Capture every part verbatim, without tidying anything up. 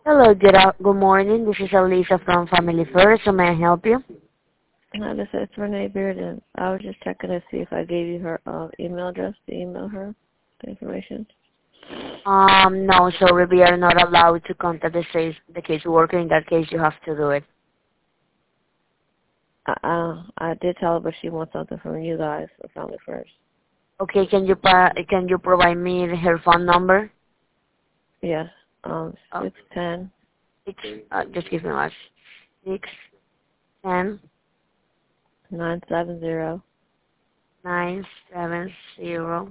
Hello, good, out- good morning. This is Elisa from Family First. How may I help you? Hi, this is Renee Bearden. I was just checking to see if I gave you her uh, email address to email her the information. Um, no, sorry, we are not allowed to contact the case, the caseworker. In that case, you have to do it. I, uh, I did tell her, but she wants something from you guys, or Family First. Okay, can you pa- can you provide me her phone number? Yes, um, Oh, six ten six, uh, just give me one. Six, ten, nine seven zero nine, seven, zero.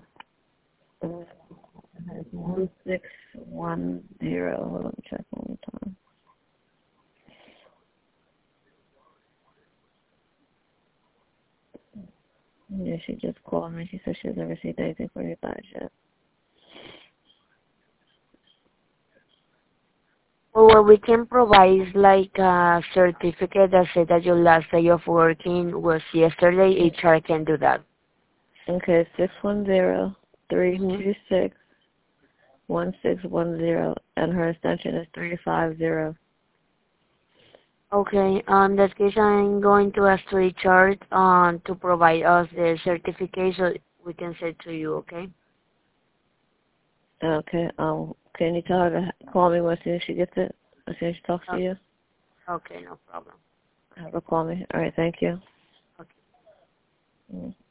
one six one zero. Hold on, let me check one more time. Yeah, she just called me. She said she hasn't received anything from you guys yet. Or we can provide like a certificate that says that your last day of working was yesterday. H R can do that. Okay, six one zero three Mm-hmm. two six one six one zero, and her extension is three five zero. Okay, um, in that case, I'm going to ask to H R um, to provide us the certificate so we can send to you, okay? Okay. Um, can you tell her to call me as soon as she gets it? As soon as she talks to Oh, you? okay, no problem. Have her call me. All right. Thank you. Okay. Mm.